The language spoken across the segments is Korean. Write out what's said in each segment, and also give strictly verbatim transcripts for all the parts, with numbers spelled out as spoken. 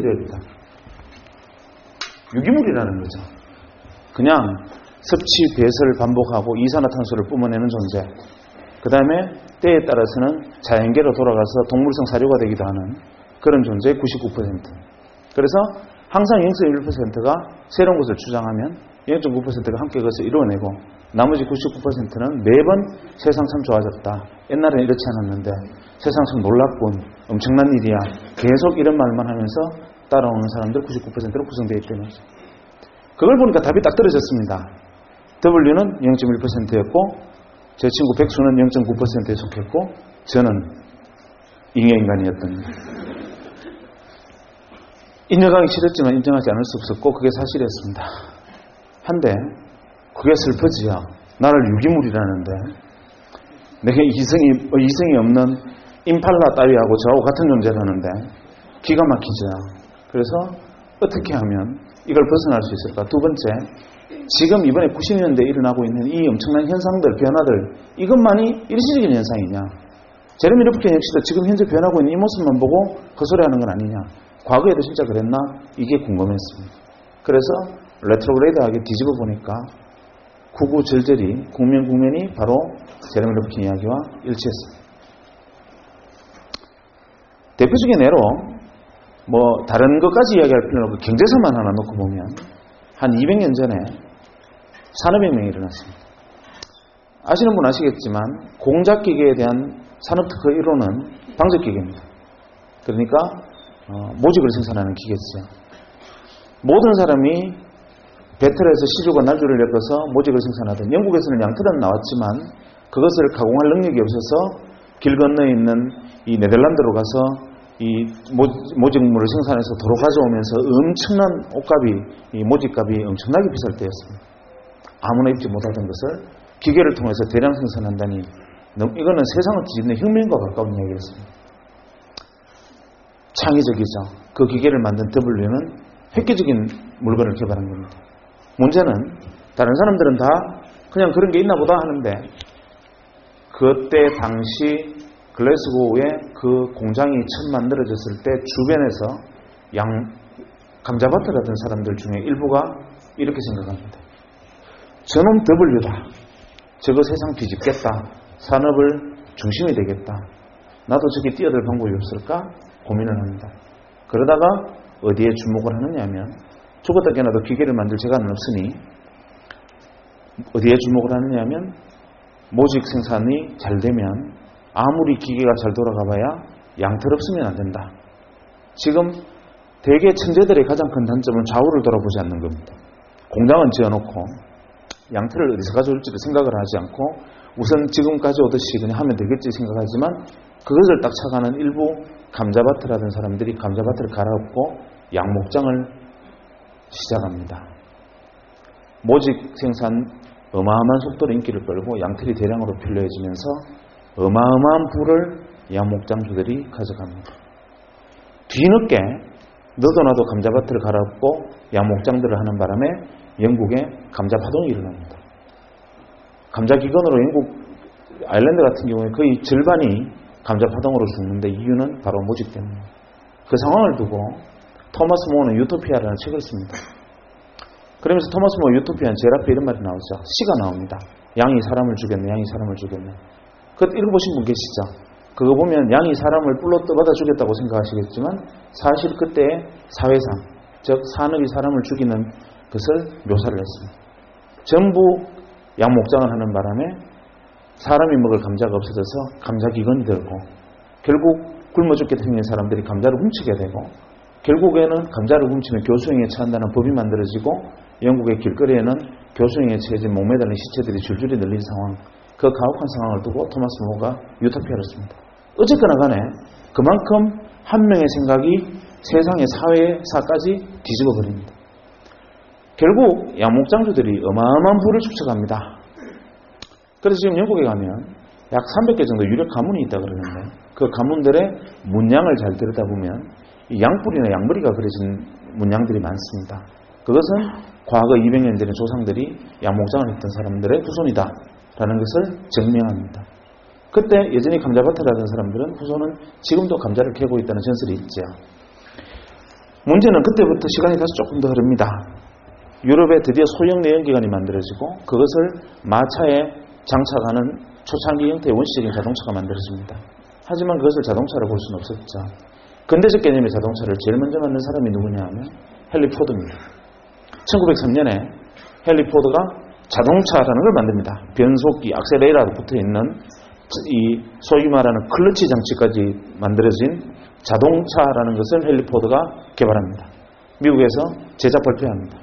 폐쇄되어야 된다. 유기물이라는 거죠. 그냥 섭취, 배설을 반복하고 이산화탄소를 뿜어내는 존재. 그 다음에 때에 따라서는 자연계로 돌아가서 동물성 사료가 되기도 하는 그런 존재의 구십구 퍼센트. 그래서 항상 영 점 일 퍼센트가 새로운 것을 주장하면 영 점 구 퍼센트가 함께 그것을 이루어내고 나머지 구십구 퍼센트는 매번 세상 참 좋아졌다. 옛날에는 이렇지 않았는데 세상 참 놀랍군. 엄청난 일이야. 계속 이런 말만 하면서 따라오는 사람들 구십구 퍼센트로 구성되어 있다는 거죠. 그걸 보니까 답이 딱 떨어졌습니다. W는 영 점 일 퍼센트였고 제 친구 백수는 영 점 구 퍼센트에 속했고 저는 잉여인간이었던 인정하기 싫었지만 인정하지 않을 수 없었고 그게 사실이었습니다. 한데 그게 슬퍼지요. 나를 유기물이라는데 내게 이성이, 이성이 없는 임팔라 따위하고 저하고 같은 존재라는데 기가 막히죠. 그래서 어떻게 하면 이걸 벗어날 수 있을까? 두 번째, 지금 이번에 구십 년대에 일어나고 있는 이 엄청난 현상들, 변화들, 이것만이 일시적인 현상이냐? 제레미 르프킨 역시도 지금 현재 변하고 있는 이 모습만 보고 헛소리하는 건 아니냐? 과거에도 진짜 그랬나? 이게 궁금했습니다. 그래서 레트로그레이드하게 뒤집어 보니까 구구절절이 국면 국면이 바로 제레미 르프킨 이야기와 일치했습니다. 대표적인 예로 뭐 다른 것까지 이야기할 필요는 없고 경제사만 하나 놓고 보면 한 이백 년 전에 산업혁명이 일어났습니다. 아시는 분 아시겠지만 공작기계에 대한 산업특허 일 호는 방적기계입니다. 그러니까 어, 모직을 생산하는 기계죠. 모든 사람이 배틀에서 시주가 날조를 엮어서 모직을 생산하던 영국에서는 양털은 나왔지만 그것을 가공할 능력이 없어서 길 건너에 있는 이 네덜란드로 가서 이 모직물을 생산해서 도로 가져오면서 엄청난 옷값이, 이 모직값이 엄청나게 비쌀 때였습니다. 아무나 입지 못하던 것을 기계를 통해서 대량 생산한다니 이거는 세상을 뒤집는 혁명과 가까운 이야기였습니다. 창의적이죠. 그 기계를 만든 W는 획기적인 물건을 개발한 겁니다. 문제는 다른 사람들은 다 그냥 그런 게 있나 보다 하는데 그때 당시 글래스고의 그 공장이 처음 만들어졌을 때 주변에서 양 감자밭을 하던 사람들 중에 일부가 이렇게 생각합니다. 저놈 W다. 저거 세상 뒤집겠다. 산업을 중심이 되겠다. 나도 저기 뛰어들 방법이 없을까? 고민을 합니다. 그러다가 어디에 주목을 하느냐 하면 죽었다 깨어나도 기계를 만들 재간은 없으니 어디에 주목을 하느냐 하면 모직 생산이 잘 되면 아무리 기계가 잘 돌아가봐야 양털 없으면 안 된다. 지금 대개 천재들의 가장 큰 단점은 좌우를 돌아보지 않는 겁니다. 공장은 지어놓고 양털을 어디서 가져올지를 생각을 하지 않고 우선 지금 가져오듯이 그냥 하면 되겠지 생각하지만 그것을 딱 착안한 일부 감자밭을 하던 사람들이 감자밭을 갈아엎고 양목장을 시작합니다. 모직 생산 어마어마한 속도로 인기를 끌고 양털이 대량으로 필요해지면서 어마어마한 부를 양목장주들이 가져갑니다. 뒤늦게 너도 나도 감자밭을 갈아엎고 양목장들을 하는 바람에 영국에 감자파동이 일어납니다. 감자기근으로 영국 아일랜드 같은 경우에 거의 절반이 감자파동으로 죽는데 이유는 바로 모직 때문입니다. 그 상황을 두고 토마스 모어는 유토피아라는 책을 씁니다. 그러면서 토마스 모어 유토피아는 제일 앞에 이런 말이 나오죠. 시가 나옵니다. 양이 사람을 죽였네, 양이 사람을 죽였네. 그것 읽어보신 분 계시죠? 그거 보면 양이 사람을 뿔로 떠받아 죽였다고 생각하시겠지만 사실 그때의 사회상, 즉 산업이 사람을 죽이는 것을 묘사를 했습니다. 전부 양목장을 하는 바람에 사람이 먹을 감자가 없어져서 감자기근이 들고 결국 굶어 죽게 생긴 사람들이 감자를 훔치게 되고 결국에는 감자를 훔치면 교수형에 처한다는 법이 만들어지고 영국의 길거리에는 교수형에 처해진 목매달린 시체들이 줄줄이 늘린 상황, 그 가혹한 상황을 두고 토마스 모어가 유토피아를 씁니다. 어쨌거나 간에 그만큼 한 명의 생각이 세상의 사회사까지 뒤집어버립니다. 결국 양목장주들이 어마어마한 부를 축적합니다. 그래서 지금 영국에 가면 약 삼백 개 정도 유력 가문이 있다 그러는데 그 가문들의 문양을 잘 들여다보면 이 양뿔이나 양머리가 그려진 문양들이 많습니다. 그것은 과거 이백 년 전의 조상들이 양목장을 했던 사람들의 후손이다 라는 것을 증명합니다. 그때 예전에 감자밭을 하던 사람들은 후손은 지금도 감자를 캐고 있다는 전설이 있죠. 문제는 그때부터 시간이 다시 조금 더 흐릅니다. 유럽에 드디어 소형 내연기관이 만들어지고 그것을 마차에 장착하는 초창기 형태의 원시적인 자동차가 만들어집니다. 하지만 그것을 자동차로 볼 수는 없었죠. 근대적 개념의 자동차를 제일 먼저 만든 사람이 누구냐 하면 헨리 포드입니다. 천구백삼 년에 헨리 포드가 자동차라는 걸 만듭니다. 변속기, 악셀레이터가 붙어있는 이 소위 말하는 클러치 장치까지 만들어진 자동차라는 것을 헨리 포드가 개발합니다. 미국에서 제작 발표합니다.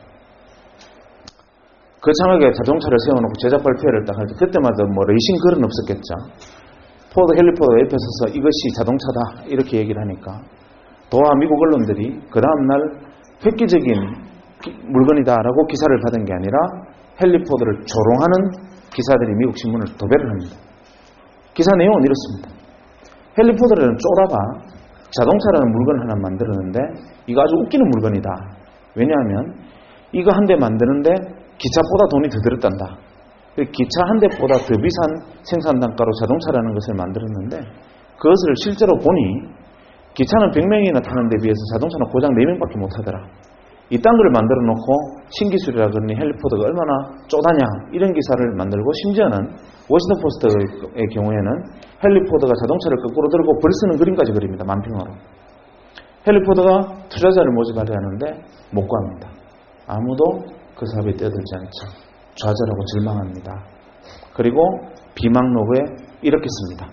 거창하게 자동차를 세워놓고 제작 발표를 딱 할 때 그때마다 뭐 레이싱 글은 없었겠죠. 포드, 헨리 포드가 옆에 서서 이것이 자동차다 이렇게 얘기를 하니까 도하 미국 언론들이 그 다음날 획기적인 물건이다라고 기사를 받은 게 아니라 헨리 포드를 조롱하는 기사들이 미국 신문을 도배를 합니다. 기사 내용은 이렇습니다. 헨리 포드라는 쪼라가 자동차라는 물건을 하나 만들었는데 이거 아주 웃기는 물건이다. 왜냐하면 이거 한 대 만드는데 기차보다 돈이 더 들었단다. 기차 한 대보다 더 비싼 생산 단가로 자동차라는 것을 만들었는데 그것을 실제로 보니 기차는 백 명이나 타는 데 비해서 자동차는 고작 네 명밖에 못 하더라. 이딴 걸 만들어 놓고 신기술이라 그러니 헨리 포드가 얼마나 쪼다냐 이런 기사를 만들고 심지어는 워싱턴 포스트의 경우에는 헨리 포드가 자동차를 거꾸로 들고 벌 쓰는 그림까지 그립니다. 만평으로. 헨리 포드가 투자자를 모집하려 하는데 못 구합니다. 아무도 그 사업에 뛰어들지 않죠. 좌절하고 절망합니다. 그리고 비망록에 이렇게 씁니다.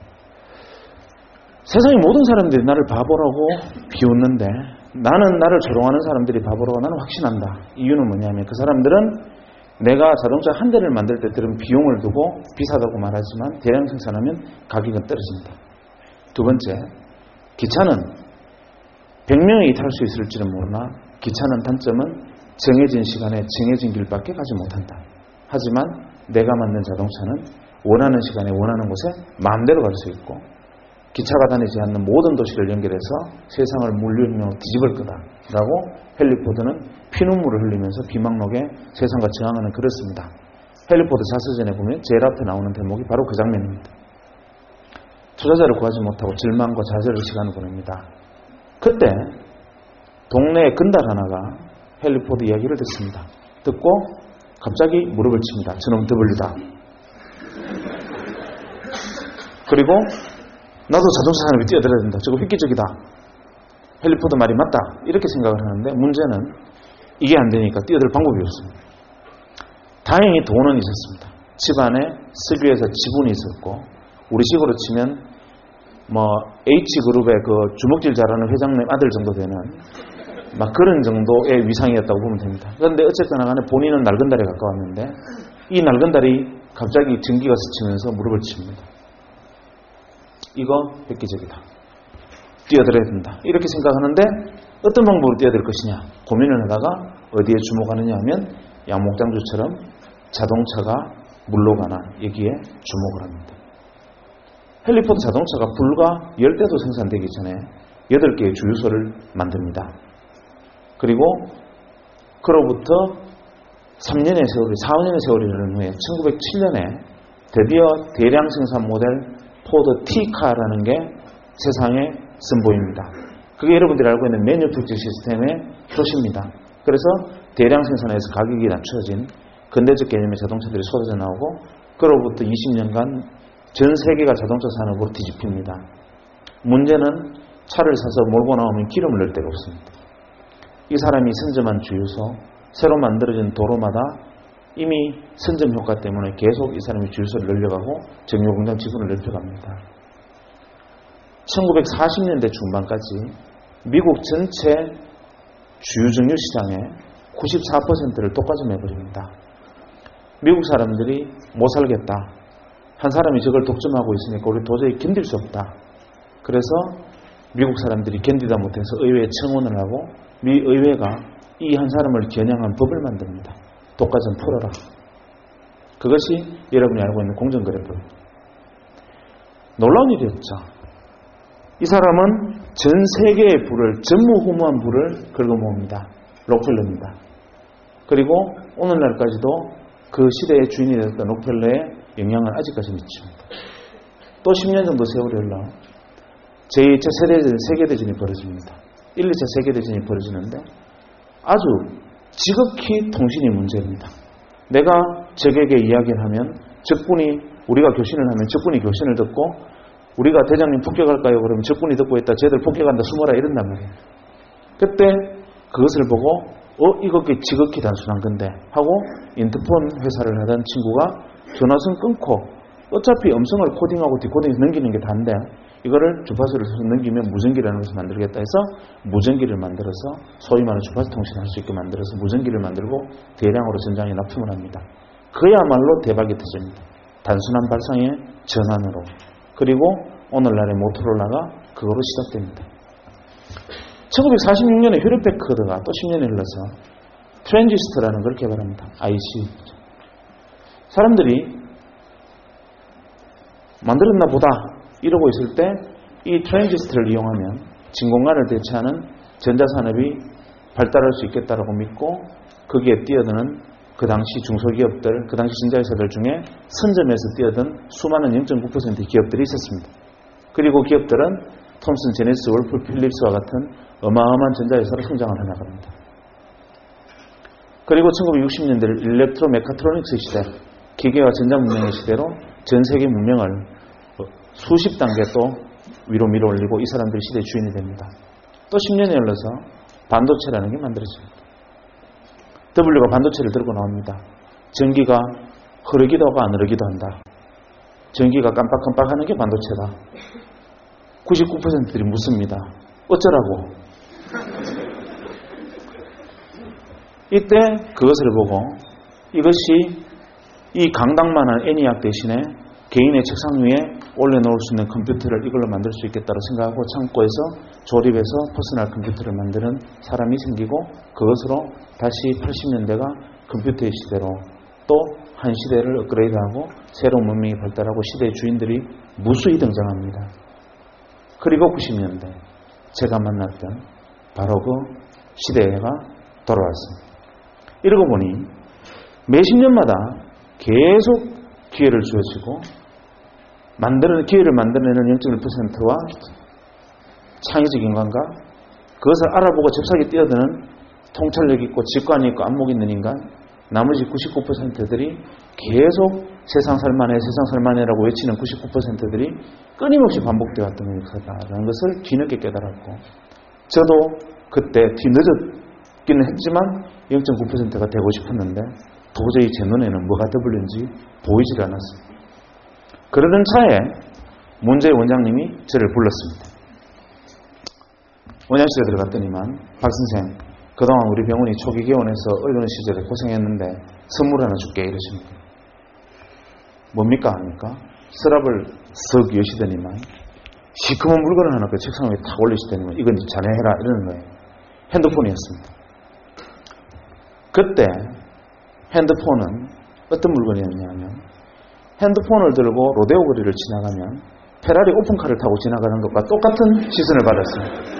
세상의 모든 사람들이 나를 바보라고 비웃는데 나는 나를 조롱하는 사람들이 바보라고 나는 확신한다. 이유는 뭐냐면 그 사람들은 내가 자동차 한 대를 만들 때 들은 비용을 두고 비싸다고 말하지만 대량 생산하면 가격은 떨어진다. 두 번째, 기차는 백 명이 탈 수 있을지는 모르나 기차는 단점은 정해진 시간에 정해진 길밖에 가지 못한다. 하지만 내가 만든 자동차는 원하는 시간에 원하는 곳에 마음대로 갈 수 있고 기차가 다니지 않는 모든 도시를 연결해서 세상을 물류혁명으로 뒤집을 거다라고 헨리 포드는 피눈물을 흘리면서 비망록에 세상과 저항하는 글을 씁니다. 헨리 포드 자서전에 보면 제일 앞에 나오는 대목이 바로 그 장면입니다. 투자자를 구하지 못하고 절망과 좌절의 시간을 보냅니다. 그때 동네의 건달 하나가 헨리 포드 이야기를 듣습니다. 듣고 갑자기 무릎을 칩니다. 저놈 더블유다. 그리고 나도 자동차 산업에 뛰어들어야 된다. 저거 획기적이다. 헨리 포드 말이 맞다. 이렇게 생각을 하는데 문제는 이게 안 되니까 뛰어들 방법이 없습니다. 다행히 돈은 있었습니다. 집안에 석유회사 지분이 있었고 우리식으로 치면 뭐 H그룹의 그 주먹질 잘하는 회장님 아들 정도 되는 막 그런 정도의 위상이었다고 보면 됩니다. 그런데 어쨌거나 간에 본인은 낡은 달에 가까웠는데 이 낡은 달이 갑자기 전기가 스치면서 무릎을 칩니다. 이거 획기적이다. 뛰어들어야 된다. 이렇게 생각하는데 어떤 방법으로 뛰어들 것이냐 고민을 하다가 어디에 주목하느냐 하면 양목장주처럼 자동차가 물로 가나 여기에 주목을 합니다. 헨리 포드 자동차가 불과 열 대도 생산되기 전에 여덟 개의 주유소를 만듭니다. 그리고 그로부터 삼 년의 세월이, 사, 오 년의 세월이 흐른 후에 천구백칠 년에 드디어 대량 생산 모델 포드 T카라는 게 세상에 선보입니다. 그게 여러분들이 알고 있는 매뉴팩처 시스템의 효시입니다. 그래서 대량 생산에서 가격이 낮춰진 근대적 개념의 자동차들이 쏟아져 나오고 그로부터 이십 년간 전 세계가 자동차 산업으로 뒤집힙니다. 문제는 차를 사서 몰고 나오면 기름을 넣을 데가 없습니다. 이 사람이 선점한 주유소, 새로 만들어진 도로마다 이미 선점 효과 때문에 계속 이 사람이 주유소를 늘려가고 정유공장 지분을 넓혀갑니다. 천구백사십 년대 중반까지 미국 전체 주유정유 시장의 구십사 퍼센트를 독과점해버립니다. 미국 사람들이 못 살겠다. 한 사람이 저걸 독점하고 있으니까 우리 도저히 견딜 수 없다. 그래서 미국 사람들이 견디다 못해서 의회에 청원을 하고 미 의회가 이 한 사람을 겨냥한 법을 만듭니다. 독과점 풀어라. 그것이 여러분이 알고 있는 공정거래법. 놀라운 일이었죠. 이 사람은 전 세계의 부를, 전무후무한 부를 긁어모읍니다. 록펠러입니다. 그리고 오늘날까지도 그 시대의 주인이 되었던 록펠러의 영향을 아직까지 미칩니다. 또 십 년 정도 세월이 흘러 제이 차 세계대전이 벌어집니다. 일, 이 차 세계대전이 벌어지는데 아주 지극히 통신이 문제입니다. 내가 적에게 이야기를 하면 적군이 우리가 교신을 하면 적군이 교신을 듣고 우리가 대장님 폭격할까요? 그러면 적군이 듣고 있다. 쟤들 폭격한다. 숨어라. 이런단 말이에요. 그때 그것을 보고 어? 이거 지극히 단순한 건데 하고 인터폰 회사를 하던 친구가 전화선 끊고 어차피 음성을 코딩하고 디코딩해서 넘기는 게 다인데 이거를 주파수를 넘기면 무전기라는 것을 만들겠다 해서 무전기를 만들어서 소위 말하는 주파수 통신을 할 수 있게 만들어서 무전기를 만들고 대량으로 전장에 납품을 합니다. 그야말로 대박이 터집니다. 단순한 발상의 전환으로. 그리고 오늘날의 모토로라가 그거로 시작됩니다. 천구백사십육 년에 휴렛패커드가 또 십 년이 흘러서 트랜지스터라는 걸 개발합니다. 아이씨. 사람들이 만들었나 보다 이러고 있을 때 이 트랜지스터를 이용하면 진공관을 대체하는 전자산업이 발달할 수 있겠다라고 믿고 거기에 뛰어드는 그 당시 중소기업들, 그 당시 전자회사들 중에 선점에서 뛰어든 수많은 영 점 구 퍼센트의 기업들이 있었습니다. 그리고 기업들은 톰슨, 제네시스, 월프, 필립스와 같은 어마어마한 전자회사로 성장을 해나갑니다. 그리고 천구백육십 년대 일렉트로 메카트로닉스 시대, 기계와 전자문명의 시대로 전 세계 문명을 수십 단계 또 위로 밀어 올리고 이 사람들이 시대의 주인이 됩니다. 또 십 년이 흘러서 반도체라는 게 만들어집니다. W가 반도체를 들고 나옵니다. 전기가 흐르기도 하고 안 흐르기도 한다. 전기가 깜빡깜빡하는 게 반도체다. 구십구 퍼센트들이 묻습니다. 어쩌라고? 이때 그것을 보고 이것이 이 강당만한 애니악 대신에 개인의 책상 위에 올려놓을 수 있는 컴퓨터를 이걸로 만들 수 있겠다고 생각하고 창고에서 조립해서 퍼스널 컴퓨터를 만드는 사람이 생기고 그것으로 다시 팔십 년대가 컴퓨터의 시대로 또 한 시대를 업그레이드하고 새로운 문명이 발달하고 시대의 주인들이 무수히 등장합니다. 그리고 구십 년대 제가 만났던 바로 그 시대가 돌아왔습니다. 이러고 보니 매십 년마다 계속 기회를 주어지고 만드는 기회를 만들어내는 영 점 일 퍼센트와 창의적 인간과 그것을 알아보고 잽싸게 뛰어드는 통찰력 있고 직관이 있고 안목 있는 인간 나머지 구십구 퍼센트들이 계속 세상 살만해 세상 살만해라고 외치는 구십구 퍼센트들이 끊임없이 반복되어 왔던 거다라는 것을 뒤늦게 깨달았고 저도 그때 뒤늦었기는 했지만 영 점 구 퍼센트가 되고 싶었는데 도저히 제 눈에는 뭐가 더블유인지 보이질 않았습니다. 그러던 차에 문제의 원장님이 저를 불렀습니다. 원장실에 들어갔더니만 박 선생 그동안 우리 병원이 초기 개원해서 어려운 시절에 고생했는데 선물 하나 줄게 이러십니다. 뭡니까 합니까? 서랍을 썩 여시더니만 시커먼 물건을 하나 그 책상 위에 탁 올리시더니만 이건 자네 해라 이러는 거예요. 핸드폰이었습니다. 그때 핸드폰은 어떤 물건이었냐면 핸드폰을 들고 로데오 거리를 지나가면 페라리 오픈카를 타고 지나가는 것과 똑같은 시선을 받았습니다.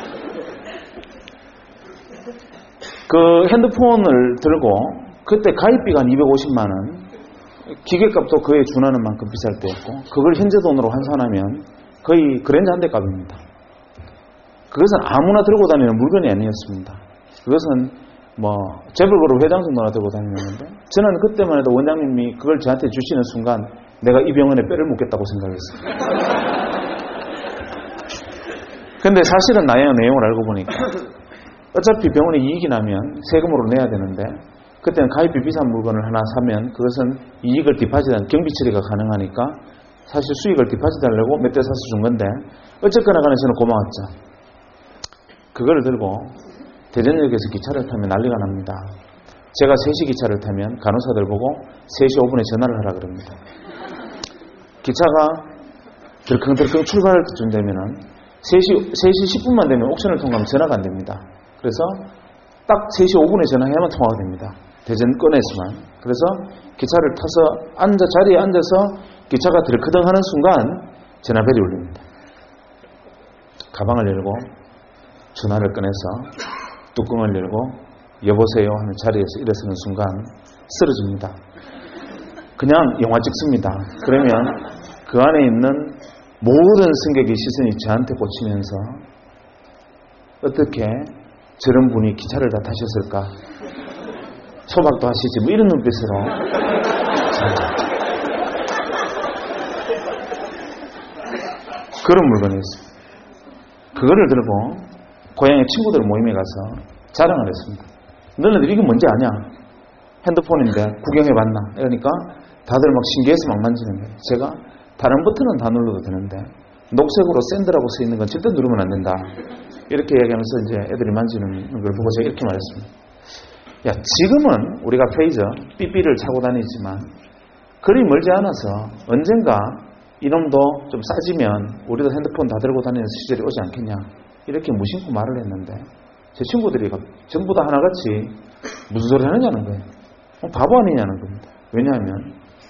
그 핸드폰을 들고 그때 가입비가 한 이백오십만 원 기계값도 그에 준하는 만큼 비쌀 때였고 그걸 현재 돈으로 환산하면 거의 그랜저 한 대 값입니다. 그것은 아무나 들고 다니는 물건이 아니었습니다. 그것은 뭐 재벌그룹 회장 정도나 들고 다니는데 저는 그때만 해도 원장님이 그걸 저한테 주시는 순간 내가 이 병원에 뼈를 묻겠다고 생각했어요. 근데 사실은 나의 내용을 알고 보니까 어차피 병원에 이익이 나면 세금으로 내야 되는데 그때는 가입비 비싼 물건을 하나 사면 그것은 이익을 디파짓한 경비 처리가 가능하니까 사실 수익을 디파짓하려고 몇 대 사서 준 건데 어쨌거나 간에 저는 고마웠죠. 그거를 들고 대전역에서 기차를 타면 난리가 납니다. 제가 세 시 기차를 타면 간호사들 보고 세 시 오 분에 전화를 하라 그럽니다. 기차가 들컹들컹 출발할 때쯤 되면은 세 시, 세 시 십 분만 되면 옥션을 통과하면 전화가 안 됩니다. 그래서 딱 세 시 오 분에 전화해야만 통화가 됩니다. 대전권에서만. 그래서 기차를 타서 앉아, 자리에 앉아서 기차가 들크덩 하는 순간 전화벨이 울립니다. 가방을 열고 전화를 꺼내서 뚜껑을 열고 여보세요 하는 자리에서 일어서는 순간 쓰러집니다. 그냥 영화 찍습니다. 그러면 그 안에 있는 모든 승객의 시선이 저한테 꽂히면서 어떻게 저런 분이 기차를 다 타셨을까? 소박도 하시지 뭐 이런 눈빛으로 그런 물건이었습니다. 그거를 들고 고향의 친구들 모임에 가서 자랑을 했습니다. 너네들 이게 뭔지 아냐? 핸드폰인데 구경해봤나? 이러니까 다들 막 신기해서 막 만지는 거예요. 제가 다른 버튼은 다 눌러도 되는데 녹색으로 샌드라고 써있는 건 절대 누르면 안 된다. 이렇게 얘기하면서 이제 애들이 만지는 걸 보고 제가 이렇게 말했습니다. 야, 지금은 우리가 페이저, 삐삐를 차고 다니지만 그리 멀지 않아서 언젠가 이놈도 좀 싸지면 우리도 핸드폰 다 들고 다니는 시절이 오지 않겠냐. 이렇게 무심코 말을 했는데 제 친구들이 전부 다 하나같이 무슨 소리 하느냐는 거예요. 바보 아니냐는 겁니다. 왜냐하면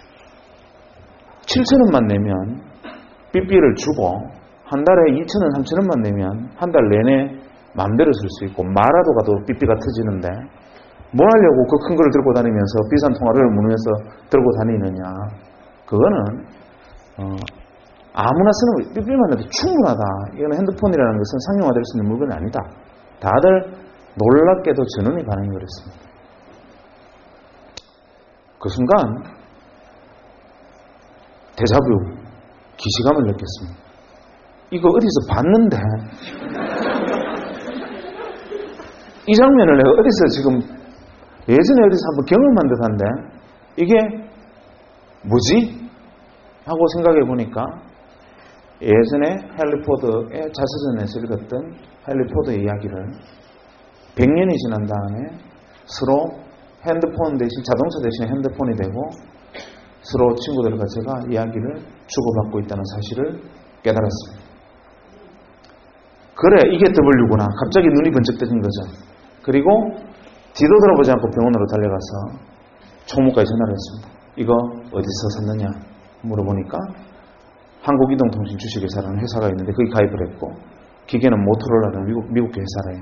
칠천 원만 내면 삐삐를 주고 한 달에 이천 원, 삼천 원만 내면 한 달 내내 마음대로 쓸 수 있고 마라도 가도 삐삐가 터지는데 뭘 하려고 그 큰 걸 들고 다니면서 비싼 통화를 물으면서 들고 다니느냐. 그거는 어, 아무나 쓰는 삐삐만 해도 충분하다. 이거는 핸드폰이라는 것은 상용화될 수 있는 물건이 아니다. 다들 놀랍게도 전원이 반응이 그랬습니다. 그 순간 데자뷰, 기시감을 느꼈습니다. 이거 어디서 봤는데 이 장면을 내가 어디서 지금 예전에 어디서 한번 경험한 듯한데 이게 뭐지? 하고 생각해 보니까 예전에 헨리 포드의 자서전에서 읽었던 헨리 포드의 이야기를 백 년이 지난 다음에 서로 핸드폰 대신 자동차 대신 핸드폰이 되고 서로 친구들과 제가 이야기를 주고받고 있다는 사실을 깨달았습니다. 그래, 이게 더블유구나. 갑자기 눈이 번쩍 뜨는 거죠. 그리고 뒤도 돌아보지 않고 병원으로 달려가서 총무과에 전화를 했습니다. 이거 어디서 샀느냐 물어보니까 한국이동통신 주식회사라는 회사가 있는데 거기 가입을 했고 기계는 모토로라는 미국, 미국계 회사래요.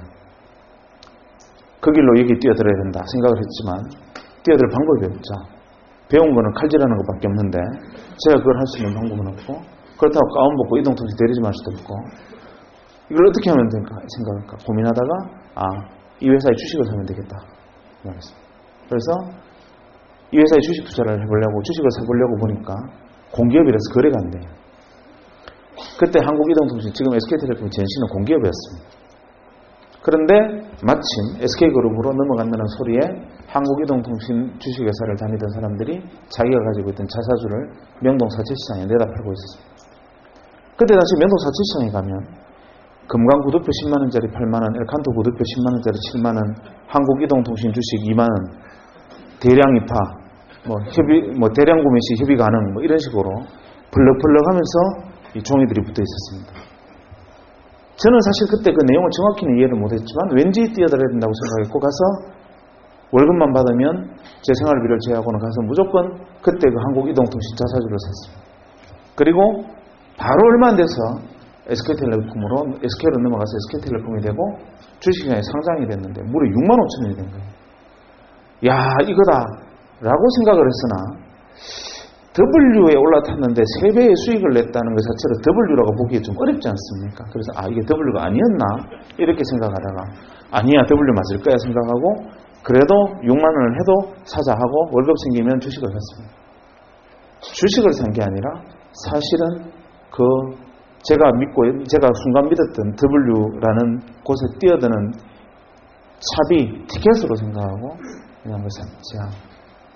그 길로 여기 뛰어들어야 된다 생각을 했지만 뛰어들 방법이 없죠. 배운 거는 칼질하는 것밖에 없는데 제가 그걸 할 수 있는 방법은 없고 그렇다고 가운 벗고 이동통신 대리점 할 수도 없고 이걸 어떻게 하면 될까 생각할까 고민하다가 아, 이 회사의 주식을 사면 되겠다 말했습니다. 그래서 이 회사의 주식 투자를 해보려고 주식을 사보려고 보니까 공기업이라서 거래가 안 돼요. 그때 한국이동통신 지금 에스케이텔레콤 전신은 공기업이었습니다. 그런데 마침 에스케이그룹으로 넘어간다는 소리에 한국이동통신 주식회사를 다니던 사람들이 자기가 가지고 있던 자사주를 명동 사채시장에 내다 팔고 있었습니다. 그때 당시 명동 사채시장에 가면 금강 구두표 십만 원짜리 팔만 원, 엘칸토 구두표 십만 원짜리 칠만 원, 한국이동통신 주식 이만 원, 대량 입하, 뭐 협의, 뭐 대량 구매 시 협의 가능, 뭐 이런 식으로 벌럭벌럭 하면서 이 종이들이 붙어 있었습니다. 저는 사실 그때 그 내용을 정확히는 이해를 못했지만 왠지 뛰어들어야 된다고 생각했고 가서 월급만 받으면 제 생활비를 제외하고는 가서 무조건 그때 그 한국이동통신 자사주를 샀습니다. 그리고 바로 얼마 안 돼서 에스케이텔레콤으로 에스케이로 넘어가서 에스케이텔레콤이 되고 주식시장에 상장이 됐는데 무려 육만 오천 원이 된 거예요. 야, 이거다 라고 생각을 했으나 더블유에 올라탔는데 세 배의 수익을 냈다는 것 자체로 더블유라고 보기에 좀 어렵지 않습니까? 그래서 아, 이게 더블유가 아니었나? 이렇게 생각하다가 아니야, 더블유 맞을 거야 생각하고 그래도 육만 원을 해도 사자 하고 월급 생기면 주식을 샀습니다. 주식을 산 게 아니라 사실은 그 제가 믿고 제가 순간 믿었던 더블유라는 곳에 뛰어드는 차비 티켓으로 생각하고 그냥 그 샀죠.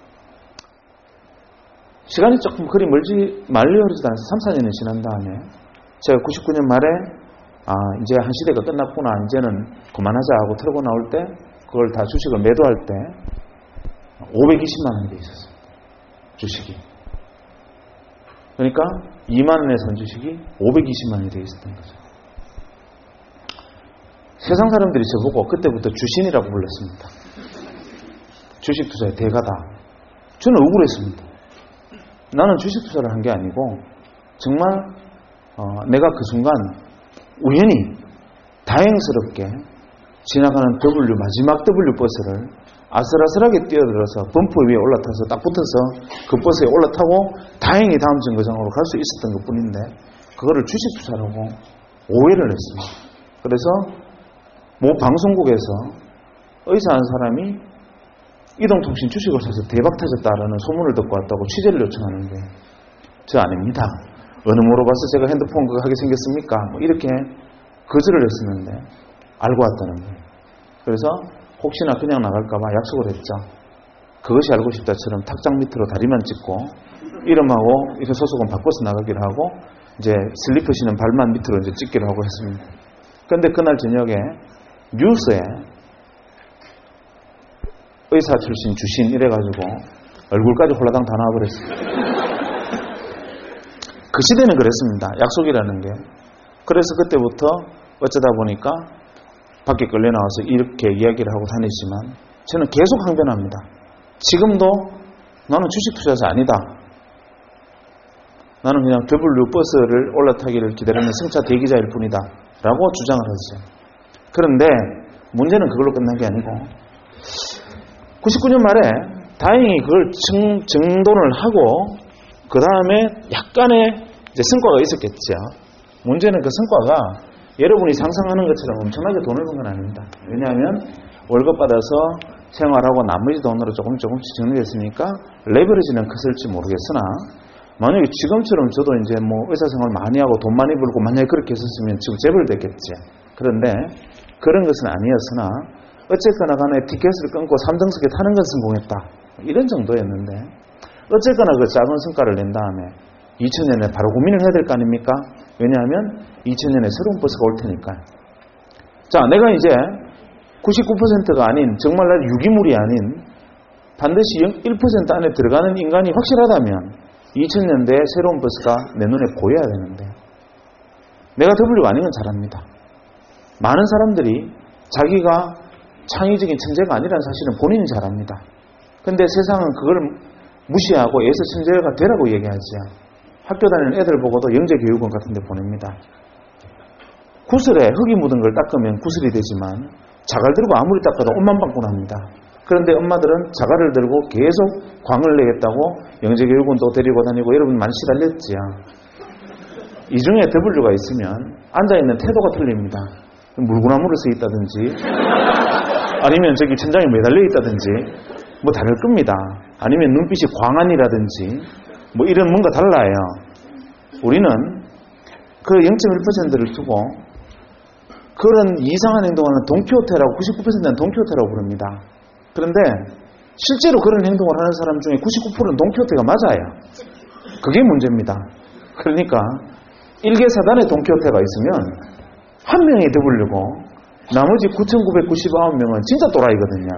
시간이 조금 그리 멀지 말리 흐르지도 않아서 삼, 사 년이 지난 다음에 제가 구십구 년 말에 아, 이제 한 시대가 끝났구나, 이제는 그만하자 하고 털고 나올 때 그걸 다 주식을 매도할 때 오백이십만 원이 돼 있었습니다. 주식이. 그러니까 이만 원에 산 주식이 오백이십만 원이 돼 있었던 거죠. 세상 사람들이 저보고 그때부터 주신이라고 불렀습니다. 주식 투자의 대가다. 저는 억울했습니다. 나는 주식 투자를 한 게 아니고 정말 어, 내가 그 순간 우연히 다행스럽게 지나가는 W 마지막 W 버스를 아슬아슬하게 뛰어들어서 범퍼 위에 올라타서 딱 붙어서 그 버스에 올라타고 다행히 다음 정거장으로 갈 수 있었던 것뿐인데 그거를 주식 투자라고 오해를 했습니다. 그래서 모 방송국에서 의사 한 사람이 이동통신 주식을 사서 대박 터졌다라는 소문을 듣고 왔다고 취재를 요청하는데 저 아닙니다. 어느 물어봐서 제가 핸드폰 그거 하게 생겼습니까? 뭐 이렇게 거절을 했었는데 알고 왔다는 거예요. 그래서 혹시나 그냥 나갈까봐 약속을 했죠. 그것이 알고 싶다처럼 탁장 밑으로 다리만 찍고 이름하고 이렇게 소속은 바꿔서 나가기로 하고 이제 슬리퍼 신은 발만 밑으로 이제 찍기로 하고 했습니다. 그런데 그날 저녁에 뉴스에 의사 출신 주신 이래가지고 얼굴까지 홀라당 다 나와버렸어요. 그 시대는 그랬습니다. 약속이라는 게. 그래서 그때부터 어쩌다 보니까 밖에 끌려 나와서 이렇게 이야기를 하고 다니지만 저는 계속 항변합니다. 지금도 나는 주식 투자자 아니다. 나는 그냥 더블유 버스를 올라타기를 기다리는 승차 대기자일 뿐이다. 라고 주장을 하죠. 그런데 문제는 그걸로 끝난 게 아니고 구십구 년 말에 다행히 그걸 증, 정돈을 하고 그 다음에 약간의 이제 성과가 있었겠죠. 문제는 그 성과가 여러분이 상상하는 것처럼 엄청나게 돈을 번 건 아닙니다. 왜냐하면 월급 받아서 생활하고 나머지 돈으로 조금 조금씩 정리했으니까 레버리지는 컸을지 모르겠으나 만약에 지금처럼 저도 이제 뭐 의사생활 많이 하고 돈 많이 벌고 만약에 그렇게 했었으면 지금 재벌 됐겠지. 그런데 그런 것은 아니었으나 어쨌거나 간에 티켓을 끊고 삼 등석에 타는 건 성공했다. 이런 정도였는데 어쨌거나 그 작은 성과를 낸 다음에 이천 년에 바로 고민을 해야 될 거 아닙니까? 왜냐하면 이천 년에 새로운 버스가 올 테니까요. 자, 내가 이제 구십구 퍼센트가 아닌 정말 유기물이 아닌 반드시 일 퍼센트 안에 들어가는 인간이 확실하다면 이천 년대에 새로운 버스가 내 눈에 보여야 되는데 내가 더블유가 아닌 건 잘 압니다. 많은 사람들이 자기가 창의적인 천재가 아니라는 사실은 본인이 잘 압니다. 근데 세상은 그걸 무시하고 애서 천재가 되라고 얘기하죠. 학교 다니는 애들 보고도 영재교육원 같은 데 보냅니다. 구슬에 흙이 묻은 걸 닦으면 구슬이 되지만 자갈 들고 아무리 닦아도 옷만 빵꾸 납니다. 그런데 엄마들은 자갈을 들고 계속 광을 내겠다고 영재교육원도 데리고 다니고 여러분 많이 시달렸지요. 이 중에 더블유가 있으면 앉아있는 태도가 틀립니다. 물구나무를 서 있다든지 아니면 저기 천장에 매달려 있다든지 뭐 다를 겁니다. 아니면 눈빛이 광안이라든지 뭐 이런 뭔가 달라요. 우리는 그 영 점 일 퍼센트를 두고 그런 이상한 행동을 하는 돈키호테라고 구십구 퍼센트는 돈키호테라고 부릅니다. 그런데 실제로 그런 행동을 하는 사람 중에 구십구 퍼센트는 돈키호테가 맞아요. 그게 문제입니다. 그러니까 일개사단에 돈키호테가 있으면 한 명이 더블유고 나머지 구천구백구십구 명은 진짜 또라이거든요.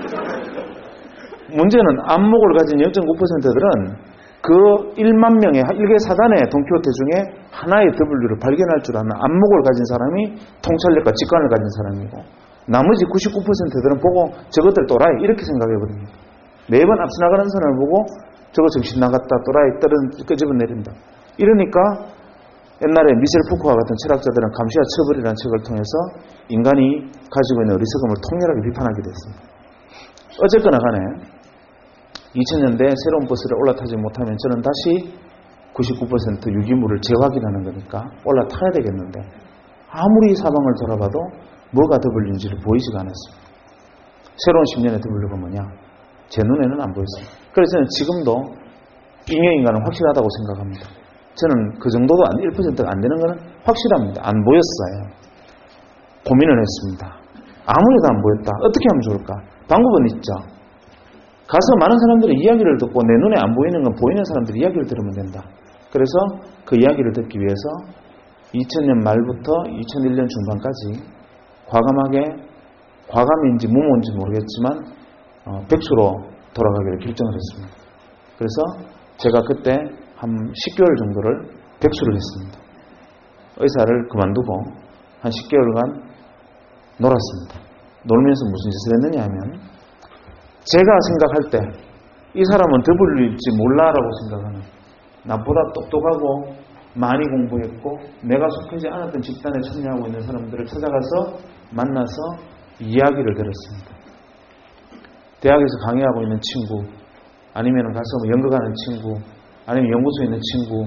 문제는 안목을 가진 영 점 구 퍼센트들은 그 일만 명의 일개사단의 돈키호테 중에 하나의 더블유를 발견할 줄 아는 안목을 가진 사람이 통찰력과 직관을 가진 사람이고 나머지 구십구 퍼센트들은 보고 저것들 또라이 이렇게 생각하거든요. 매번 앞서 나가는 사람을 보고 저거 정신 나갔다 또라이 떨은 끄집어 내린다. 이러니까 옛날에 미셸 푸코와 같은 철학자들은 감시와 처벌이라는 책을 통해서 인간이 가지고 있는 어리석음을 통렬하게 비판하게 됐습니다. 어쨌거나 간에 이천 년대에 새로운 버스를 올라타지 못하면 저는 다시 구십구 퍼센트 유기물을 재확인하는 거니까 올라타야 되겠는데 아무리 사방을 돌아봐도 뭐가 더블유인지를 보이지가 않았습니다. 새로운 십 년의 더블유가 뭐냐? 제 눈에는 안 보였습니다. 그래서 저는 지금도 잉여인간은 확실하다고 생각합니다. 저는 그 정도도 일 퍼센트가 안 되는 거는 확실합니다. 안 보였어요. 고민을 했습니다. 아무래도 안 보였다. 어떻게 하면 좋을까? 방법은 있죠. 가서 많은 사람들의 이야기를 듣고 내 눈에 안 보이는 건 보이는 사람들의 이야기를 들으면 된다. 그래서 그 이야기를 듣기 위해서 이천 년 말부터 이천일 년 중반까지 과감하게, 과감인지 무모인지 모르겠지만 어, 백수로 돌아가기를 결정을 했습니다. 그래서 제가 그때 한 십 개월 정도를 백수를 했습니다. 의사를 그만두고 한 십 개월간 놀았습니다. 놀면서 무슨 짓을 했느냐 하면 제가 생각할 때 이 사람은 더블유일지 몰라라고 생각하는 나보다 똑똑하고 많이 공부했고 내가 속하지 않았던 집단에 참여하고 있는 사람들을 찾아가서 만나서 이야기를 들었습니다. 대학에서 강의하고 있는 친구 아니면 가서 뭐 연극하는 친구 아니면 연구소에 있는 친구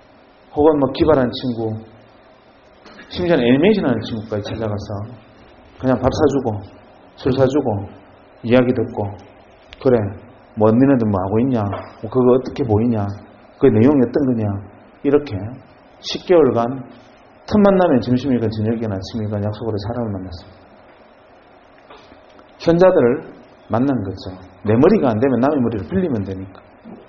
혹은 뭐 기발한 친구 심지어는 애니메이션 하는 친구까지 찾아가서 그냥 밥 사주고 술 사주고 이야기 듣고 그래 뭐 니네들 뭐 하고 있냐 뭐 그거 어떻게 보이냐 그 내용이 어떤 거냐 이렇게 십 개월간 틈만 나면 점심이건 저녁이건 아침이건 약속으로 사람을 만났습니다. 현자들을 만난 거죠. 내 머리가 안 되면 남의 머리를 빌리면 되니까.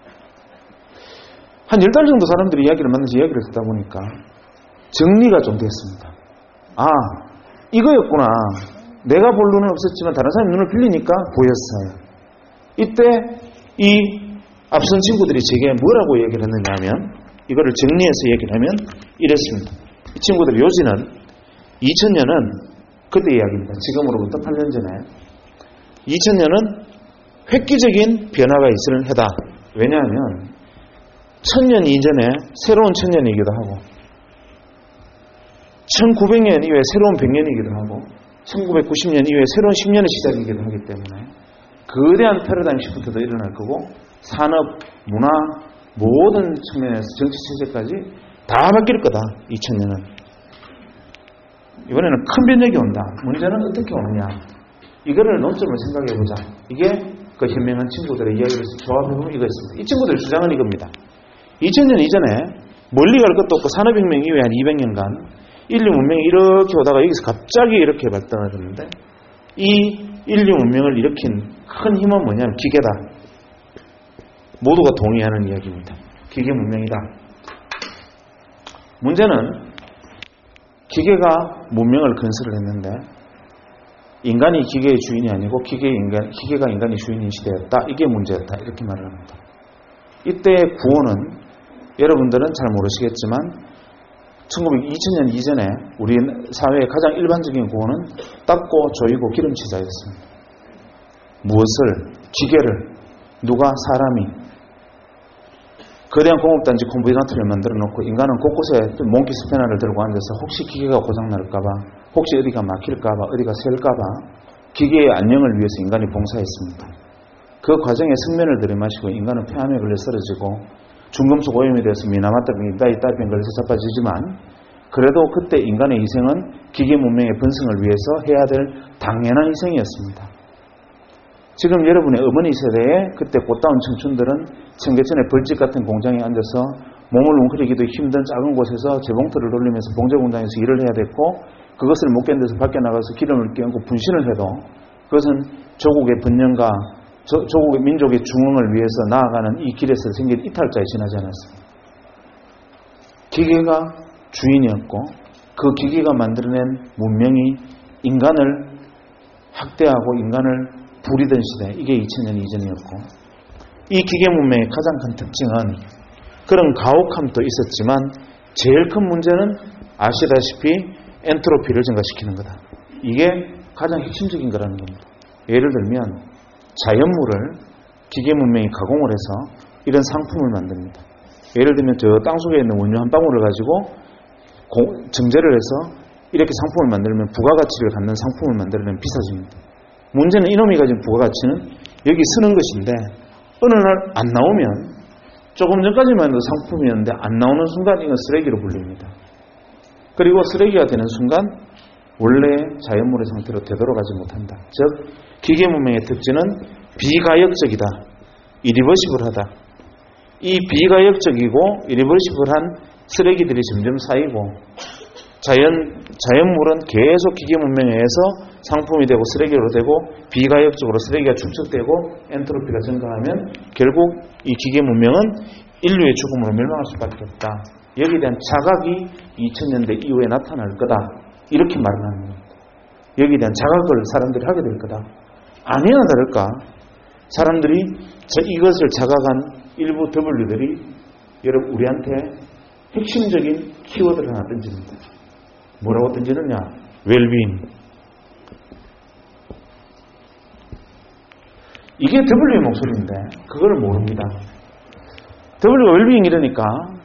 한 열 달 정도 사람들이 이야기를 만나서 이야기를 듣다 보니까 정리가 좀 됐습니다. 아, 이거였구나. 내가 볼 눈은 없었지만 다른 사람의 눈을 빌리니까 보였어요. 이때 이 앞선 친구들이 제게 뭐라고 얘기를 했느냐 하면 이거를 정리해서 얘기를 하면 이랬습니다. 이 친구들의 요지는 이천 년은 그때 이야기입니다. 지금으로부터 팔 년 전에 이천 년은 획기적인 변화가 있을 해다. 왜냐하면 천년 이전에 새로운 천년이기도 하고 천구백 년 이후에 새로운 백 년이기도 하고 천구백구십 년 이후에 새로운 십 년의 시작이기도 하기 때문에 거대한 패러다임 시프트도 일어날 거고 산업, 문화 모든 측면에서 정치 체제까지 다 바뀔 거다. 이천 년은. 이번에는 큰 변혁이 온다. 문제는 어떻게 오느냐. 이거를 논점을 생각해보자. 이게 그 현명한 친구들의 이야기를 조합해보면 이거였습니다. 이 친구들의 주장은 이겁니다. 이천 년 이전에 멀리 갈 것도 없고 산업혁명 이후에 한 이백 년간 인류 문명이 이렇게 오다가 여기서 갑자기 이렇게 발전하는데 이 인류 문명을 일으킨 큰 힘은 뭐냐면 기계다. 모두가 동의하는 이야기입니다. 기계 문명이다. 문제는 기계가 문명을 건설을 했는데 인간이 기계의 주인이 아니고 기계 인간, 기계가 인간의 주인인 시대였다. 이게 문제였다. 이렇게 말을 합니다. 이때의 구호는 여러분들은 잘 모르시겠지만 이천 년 이전에 우리 사회의 가장 일반적인 구호는 닦고 조이고 기름치자였습니다. 무엇을? 기계를. 누가? 사람이. 거대한 공업단지 컴퓨터를 만들어 놓고 인간은 곳곳에 몽키 스패너를 들고 앉아서 혹시 기계가 고장날까봐 혹시 어디가 막힐까봐 어디가 셀까봐 기계의 안녕을 위해서 인간이 봉사했습니다. 그 과정에 성면을 들이마시고 인간은 폐암에 걸려 쓰러지고 중금속 오염이 되어서 미나마타병, 다이따병 걸려서 자빠지지만 그래도 그때 인간의 희생은 기계 문명의 번성을 위해서 해야 될 당연한 희생이었습니다. 지금 여러분의 어머니 세대의 그때 꽃다운 청춘들은 청계천의 벌집 같은 공장에 앉아서 몸을 웅크리기도 힘든 작은 곳에서 재봉틀을 돌리면서 봉제 공장에서 일을 해야 됐고 그것을 못 견뎌서 밖에 나가서 기름을 끼얹고 분신을 해도 그것은 조국의 번영과 조, 조국의 민족의 중흥을 위해서 나아가는 이 길에서 생긴 이탈자에 지나지 않았습니다. 기계가 주인이었고 그 기계가 만들어낸 문명이 인간을 학대하고 인간을 부리던 시대, 이게 이천 년 이전이었고 이 기계 문명의 가장 큰 특징은 그런 가혹함도 있었지만 제일 큰 문제는 아시다시피 엔트로피를 증가시키는 거다. 이게 가장 핵심적인 거라는 겁니다. 예를 들면 자연물을 기계 문명이 가공을 해서 이런 상품을 만듭니다. 예를 들면 저 땅속에 있는 원유 한 방울을 가지고 정제를 해서 이렇게 상품을 만들면 부가가치를 갖는 상품을 만들어내면 비싸집니다. 문제는 이놈이 가진 부가가치는 여기 쓰는 것인데 어느 날 안 나오면 조금 전까지만 해도 상품이었는데 안 나오는 순간 이건 쓰레기로 불립니다. 그리고 쓰레기가 되는 순간 원래 자연물의 상태로 되돌아가지 못한다. 즉 기계 문명의 특징은 비가역적이다. 이리버시블하다. 이 비가역적이고 이리버시블한 쓰레기들이 점점 쌓이고 자연, 자연물은 계속 기계 문명에 의해서 상품이 되고 쓰레기로 되고 비가역적으로 쓰레기가 축적되고 엔트로피가 증가하면 결국 이 기계 문명은 인류의 죽음으로 멸망할 수밖에 없다. 여기에 대한 자각이 이천 년대 이후에 나타날 거다. 이렇게 말을 하는 겁니다. 여기에 대한 자각을 사람들이 하게 될 거다. 아니나 다를까 사람들이 이것을 자각한 일부 더블유들이 여러분 우리한테 핵심적인 키워드를 하나 던집니다. 뭐라고 던지느냐? 웰빙. 이게 W의 목소리인데 그걸 모릅니다. W가 웰빙 이러니까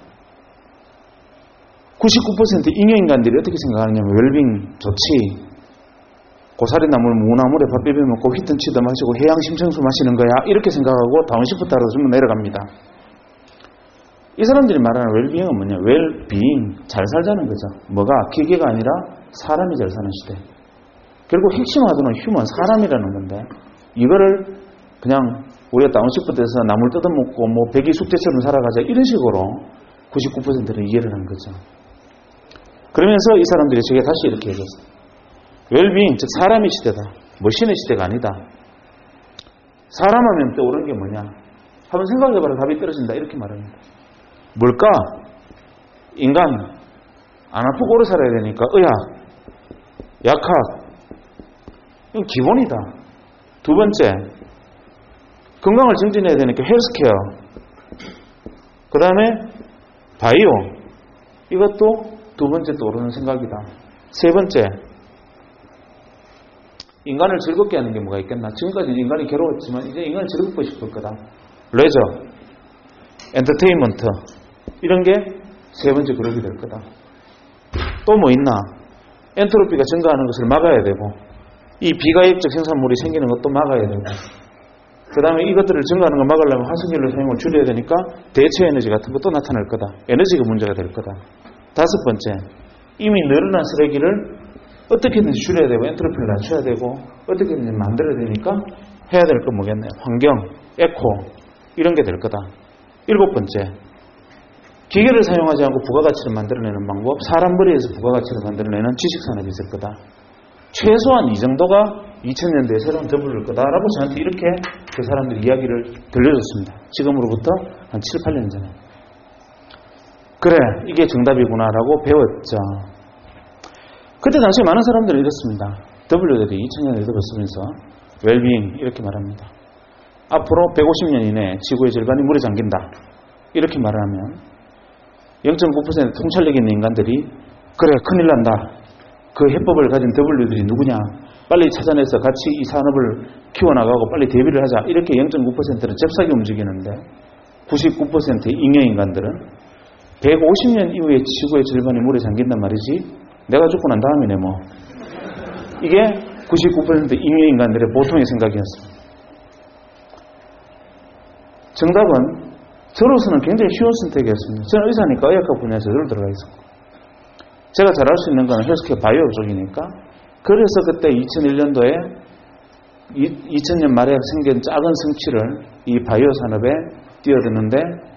구십구 퍼센트 잉여인간들이 어떻게 생각하느냐면 웰빙 좋지. 고사리 나물 무나물에 밥 비벼 먹고 휘տն치도 마시고 해양 심청수 마시는 거야. 이렇게 생각하고 다운시프트하러 좀 내려갑니다. 이 사람들이 말하는 웰빙은 뭐냐? 웰빙, 잘 살자는 거죠. 뭐가? 기계가 아니라 사람이 잘 사는 시대. 결국 핵심 하드는 휴먼, 사람이라는 건데 이거를 그냥 우리가 다운시프트에서 나물 뜯어먹고 뭐 백이 숙제처럼 살아가자 이런 식으로 구십구 퍼센트는 이해를 한 거죠. 그러면서 이 사람들이 저게 다시 이렇게 얘기했어요. 웰빙, 즉 사람의 시대다. 머신의 시대가 아니다. 사람하면 떠오르는 게 뭐냐? 한번 생각해봐라. 답이 떨어진다. 이렇게 말합니다. 뭘까? 인간. 안 아프고 오래 살아야 되니까 의학, 약학. 이건 기본이다. 두 번째, 건강을 증진해야 되니까 헬스케어. 그 다음에 바이오. 이것도 두 번째 떠오르는 생각이다. 세 번째, 인간을 즐겁게 하는 게 뭐가 있겠나? 지금까지 인간이 괴로웠지만 이제 인간을 즐겁고 싶을 거다. 레저, 엔터테인먼트 이런 게 세 번째 그룹이 될 거다. 또 뭐 있나? 엔트로피가 증가하는 것을 막아야 되고 이 비가역적 생산물이 생기는 것도 막아야 되고 그 다음에 이것들을 증가하는 걸 막으려면 화석연료 사용을 줄여야 되니까 대체 에너지 같은 것도 나타날 거다. 에너지가 문제가 될 거다. 다섯 번째, 이미 늘어난 쓰레기를 어떻게든지 줄여야 되고 엔트로피를 낮춰야 되고 어떻게든지 만들어야 되니까 해야 될 건 뭐겠네요. 환경, 에코 이런 게 될 거다. 일곱 번째, 기계를 사용하지 않고 부가가치를 만들어내는 방법, 사람 머리에서 부가가치를 만들어내는 지식산업이 있을 거다. 최소한 이 정도가 이천 년대에 새로운 더블일 거다라고 저한테 이렇게 그 사람들 이야기를 들려줬습니다. 지금으로부터 한 칠, 팔 년 전에. 그래, 이게 정답이구나라고 배웠죠. 그때 당시에 많은 사람들이 이랬습니다. 더블유들이 이천 년에 들었으면서 웰빙 이렇게 말합니다. 앞으로 백오십 년 이내에 지구의 절반이 물에 잠긴다. 이렇게 말을 하면 영 점 구 퍼센트 통찰력 있는 인간들이 그래 큰일 난다. 그 해법을 가진 더블유들이 누구냐. 빨리 찾아내서 같이 이 산업을 키워나가고 빨리 대비를 하자. 이렇게 영 점 구 퍼센트는 잽싸게 움직이는데 구십구 퍼센트의 잉여인간들은 백오십 년 이후에 지구의 절반이 물에 잠긴단 말이지. 내가 죽고 난 다음이네 뭐. 이게 구십구 퍼센트 잉여인간들의 보통의 생각이었습니다. 정답은 저로서는 굉장히 쉬운 선택이었습니다. 저는 의사니까 의학학 분야에서 늘 들어가 있었고 제가 잘 알 수 있는 건 헬스케어 바이오 쪽이니까 그래서 그때 이천일 년도에 이천 년 말에 생긴 작은 성취를 이 바이오 산업에 뛰어드는데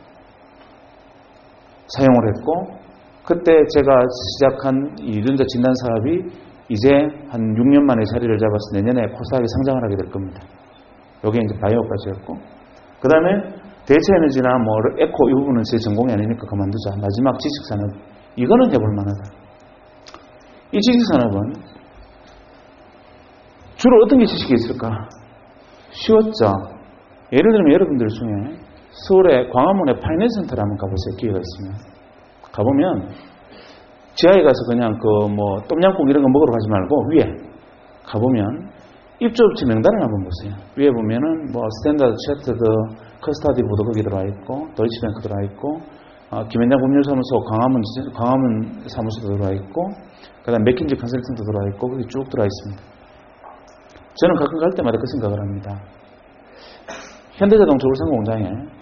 사용을 했고 그때 제가 시작한 이 유전자 진단 사업이 이제 한 육 년 만에 자리를 잡아서 내년에 코스닥에 상장을 하게 될 겁니다. 여기 이제 바이오까지였고 그 다음에 대체 에너지나 뭐 에코 이 부분은 제 전공이 아니니까 그만두자. 마지막 지식산업 이거는 해볼 만하다. 이 지식산업은 주로 어떤 게 지식이 있을까? 쉬웠죠. 예를 들면 여러분들 중에 서울의 광화문에 파이낸스 센터를 한번 가보세요. 기회가 있으면. 가보면 지하에 가서 그냥 그 뭐 똠양꿍 이런 거 먹으러 가지 말고 위에 가보면 입주업체 명단을 한번 보세요. 위에 보면은 뭐 스탠다드 채터드 커스타디 보도 거기 들어와 있고 도이치뱅크 들어와 있고 어, 김현장 법률사무소 광화문 광화문 사무소도 들어와 있고 그다음 맥킨지 컨설턴트 들어와 있고 거기 쭉 들어와 있습니다. 저는 가끔 갈 때마다 그 생각을 합니다. 현대자동차 울산 공장에